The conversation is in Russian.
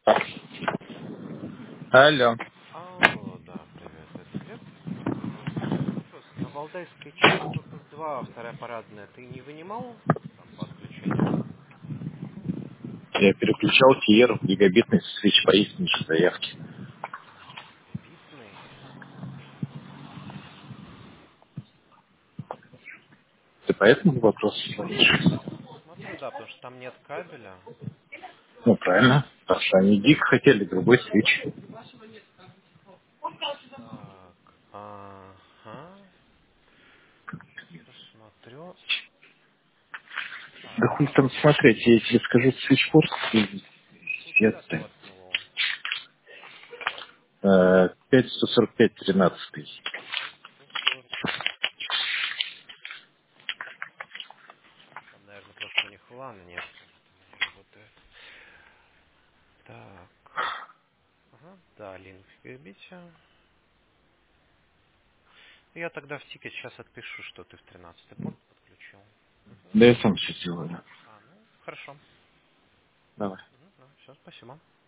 Алло. Алло, да, привет, привет. Вопрос. На Валдайской 4 корпус 2, вторая парадная, ты не вынимал там по отключению? Я переключал Тиер в гигабитный свич по их ниже заявки. Гигабитный? Ты по этому вопросу звонишь? Смотрю, да, потому что там нет кабеля. Ну, правильно. Потому что они гиг хотели, другой свич. Так, ага. Сейчас смотрю. Да Так, хуй там смотреть, я тебе скажу свичпорт. слушай, да, ты воткнул. 5145-13. 540. Там, наверное, просто у них лана нет, поэтому не работает. Так. Ага, да, линк в гигабите. Я тогда в тикет сейчас отпишу, что ты в 13-й порт подключил. Мгм. Да я сам все сделаю. Ну, хорошо. Давай. Все, спасибо.